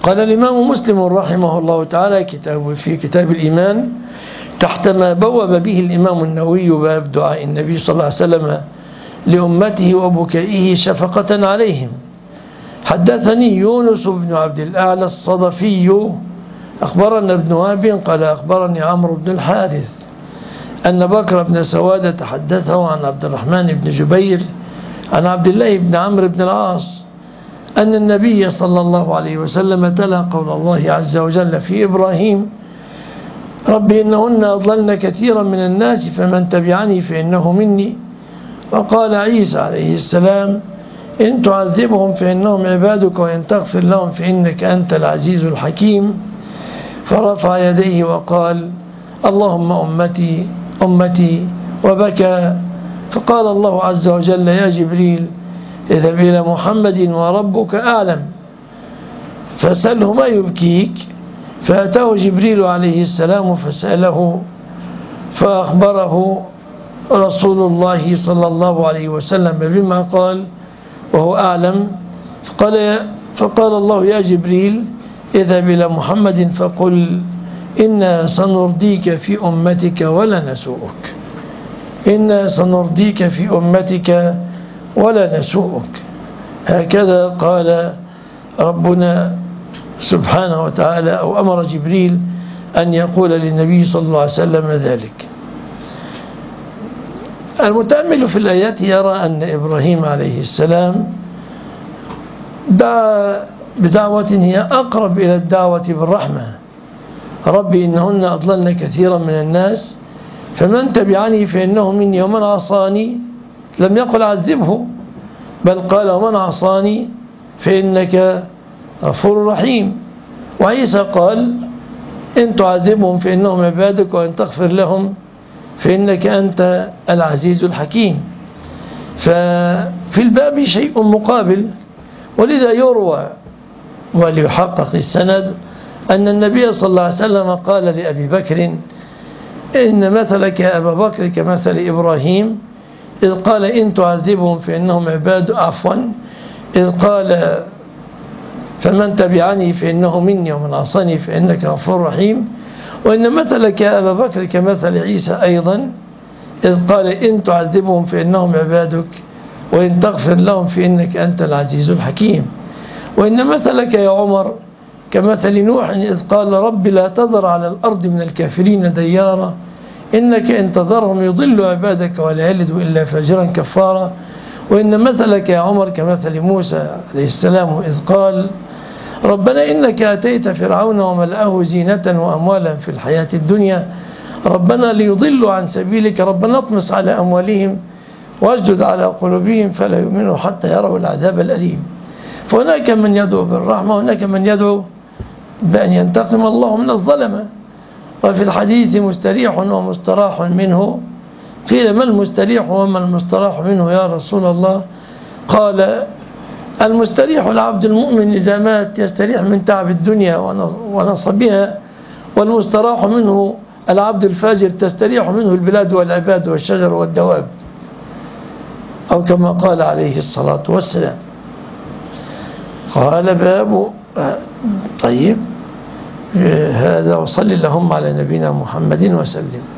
قال الإمام مسلم رحمه الله تعالى في كتاب الإيمان تحت ما بوب به الإمام النووي باب دعاء النبي صلى الله عليه وسلم لأمته وبكائه شفقة عليهم. حدثني يونس بن عبد الأعلى الصدفي أخبرنا ابن وهب قال أخبرني عمرو بن الحارث أن بكر بن سوادة حدثه عن عبد الرحمن بن جبير عن عبد الله بن عمرو بن العاص أن النبي صلى الله عليه وسلم تلا قول الله عز وجل في إبراهيم رب إنهن أضللن كثيرا من الناس فمن تبعني فإنه مني. وقال عيسى عليه السلام إن تعذبهم فإنهم عبادك وإن تغفر لهم فإنك أنت العزيز الحكيم. فرفع يديه وقال اللهم أمتي أمتي وبكى. فقال الله عز وجل يا جبريل اذهب إلى محمد وربك أعلم فسأله ما يبكيك. فأتاه جبريل عليه السلام فسأله فأخبره رسول الله صلى الله عليه وسلم بما قال وهو أعلم. فقال الله يا جبريل اذهب إلى محمد فقل إنا سنرضيك في أمتك ولا نسوءك. إنا سنرضيك في أمتك ولا نسوءك. هكذا قال ربنا سبحانه وتعالى أو أمر جبريل أن يقول للنبي صلى الله عليه وسلم ذلك. المتأمل في الآيات يرى أن إبراهيم عليه السلام دعا بدعوة هي أقرب إلى الدعوة بالرحمة. ربي إنهن أضللن كثيرا من الناس فمن تبعني فإنه مني ومن عصاني لم يقل عذبه بل قال ومن عصاني فإنك غفور رحيم. وعيسى قال إن تعذبهم فإنهم عبادك وإن تغفر لهم فإنك أنت العزيز الحكيم. ففي الباب شيء مقابل. ولذا يروى وليحقق السند أن النبي صلى الله عليه وسلم قال لأبي بكر إن مثلك يا أبا بكر كمثل إبراهيم إذ قال إن تعذبهم فإنهم عباد إذ قال فمن تبعني فإنه مني ومن عصاني فإنك غفور رحيم. وإن مثلك يا أبا بكر كمثل عيسى أيضا إذ قال إن تعذبهم فإنهم عبادك وإن تغفر لهم فإنك أنت العزيز الحكيم. وإن مثلك يا عمر كمثل نوح إذ قال رب لا تذر على الأرض من الكافرين ديارا إنك إن تذرهم يضل عبادك ولا يلد إلا فاجرا كفارا. وإن مثلك يا عمر كمثل موسى عليه السلام إذ قال ربنا إنك أتيت فرعون وملأه زينة وأموالا في الحياة الدنيا ربنا ليضلوا عن سبيلك ربنا اطمس على أموالهم واسجد على قلوبهم فلا يؤمنوا حتى يروا العذاب الأليم. فهناك من يدعو بالرحمة وهناك من يدعو بأن ينتقم الله من الظلمة. وفي الحديث مستريح ومستراح منه. قيل ما المستريح وما المستراح منه يا رسول الله؟ قال المستريح العبد المؤمن إذا مات يستريح من تعب الدنيا ونصبها والمستراح منه العبد الفاجر تستريح منه البلاد والعباد والشجر والدواب أو كما قال عليه الصلاة والسلام. قال باب طيب هذا وصل اللهم على نبينا محمد وسلم.